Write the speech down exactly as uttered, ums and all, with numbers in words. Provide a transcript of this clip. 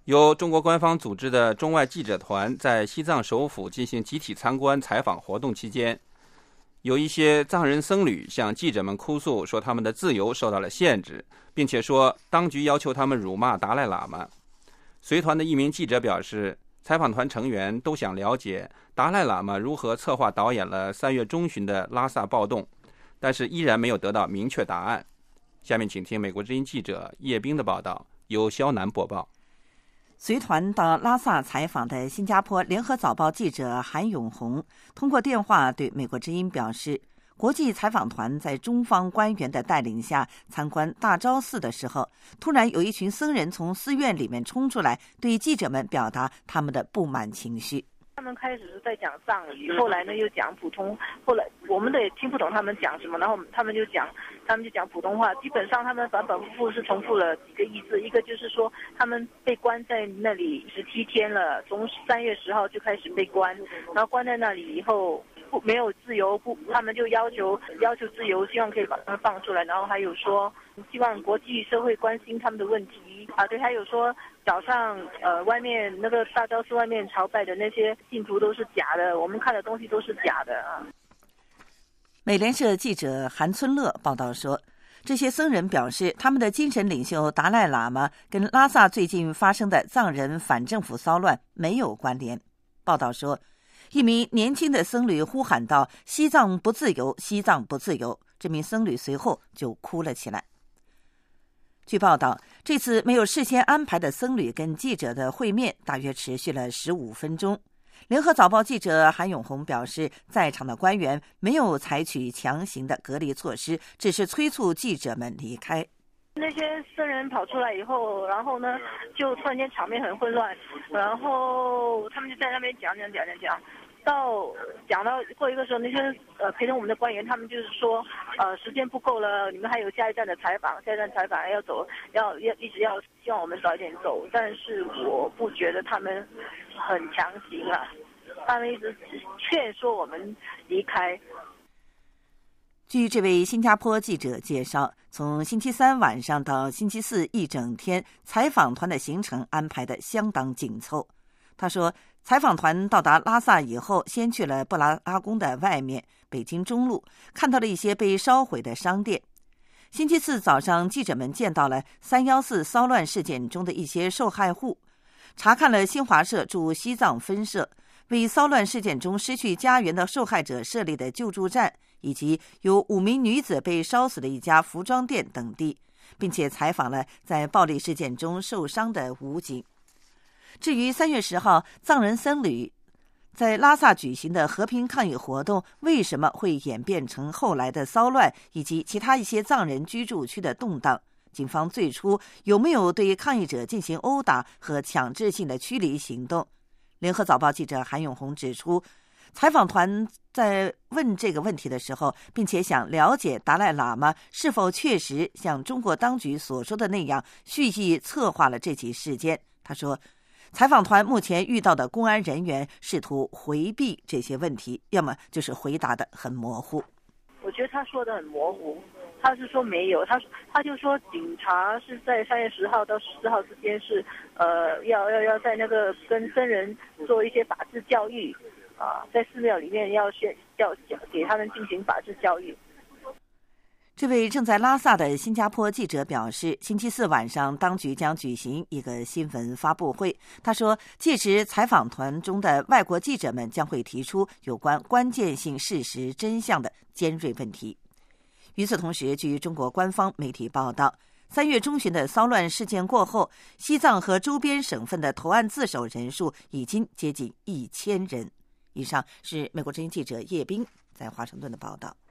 由中国官方组织的中外记者团在西藏首府进行集体参观采访活动期间，有一些藏人僧侣向记者们哭诉说他们的自由受到了限制，并且说当局要求他们辱骂达赖喇嘛。随团的一名记者表示，采访团成员都想了解达赖喇嘛如何策划导演了三月中旬的拉萨暴动，但是依然没有得到明确答案。下面请听美国之音记者叶冰的报道，由肖南播报。 随团到拉萨采访的新加坡联合早报记者韩永红通过电话对美国之音表示，国际采访团在中方官员的带领下参观大昭寺的时候，突然有一群僧人从寺院里面冲出来，对记者们表达他们的不满情绪。 他们开始是在讲藏语，后来呢又讲普通，后来我们的也听不懂他们讲什么，然后他们就讲，他们就讲普通话。基本上他们反反复复是重复了几个意思，一个就是说他们被关在那里十七天了，从三月十号就开始被关，然后关在那里以后不没有自由，不他们就要求要求自由，希望可以把他们放出来，然后还有说希望国际社会关心他们的问题啊，对，还有说早上呃外面那个大昭寺外面朝拜的那些信徒都是假的，我们看的东西都是假的啊。 美联社记者韩村乐报道说，这些僧人表示，他们的精神领袖达赖喇嘛跟拉萨最近发生的藏人反政府骚乱没有关联。报道说，一名年轻的僧侣呼喊道：“西藏不自由，西藏不自由！”这名僧侣随后就哭了起来。据报道，这次没有事先安排的僧侣跟记者的会面大约持续了十五分钟。联合早报记者韩永红表示，在场的官员没有采取强行的隔离措施，只是催促记者们离开。 那些僧人跑出来以后，然后呢，就突然间场面很混乱，然后他们就在那边讲讲讲讲讲，到讲到过一个时候，那些呃陪同我们的官员，他们就是说，呃时间不够了，你们还有下一站的采访，下一站采访要走，要要一直要希望我们早一点走，但是我不觉得他们很强行啊，他们一直劝说我们离开。 据这位新加坡记者介绍，从星期三晚上到星期四一整天，采访团的行程安排得相当紧凑。他说，采访团到达拉萨以后，先去了布拉阿宫的外面北京中路，看到了一些被烧毁的商店。星期四早上，记者们见到了三一四骚乱事件中的一些受害户，查看了新华社驻西藏分社为骚乱事件中失去家园的受害者设立的救助站，以及有五名女子被烧死的一家服装店等地，并且采访了在暴力事件中受伤的武警。至于三月十号藏人僧侣在拉萨举行的和平抗议活动为什么会演变成后来的骚乱，以及其他一些藏人居住区的动荡，警方最初有没有对抗议者进行殴打和强制性的驱离行动，联合早报记者韩永红指出，采访团在问这个问题的时候，并且想了解达赖喇嘛是否确实像中国当局所说的那样蓄意策划了这起事件。他说，采访团目前遇到的公安人员试图回避这些问题，要么就是回答的很模糊。 我觉得他说的很模糊，他是说没有，他他就说警察是在三月十号到十四号之间是呃要要要在那个跟僧人做一些法治教育啊，在寺庙里面要学教给他们进行法治教育。 这位正在拉萨的新加坡记者表示，星期四晚上当局将举行一个新闻发布会。他说，届时采访团中的外国记者们将会提出有关关键性事实真相的尖锐问题。与此同时，据中国官方媒体报道，三月中旬的骚乱事件过后，西藏和周边省份的投案自首人数已经接近一千人。以上是美国之音记者叶冰在华盛顿的报道。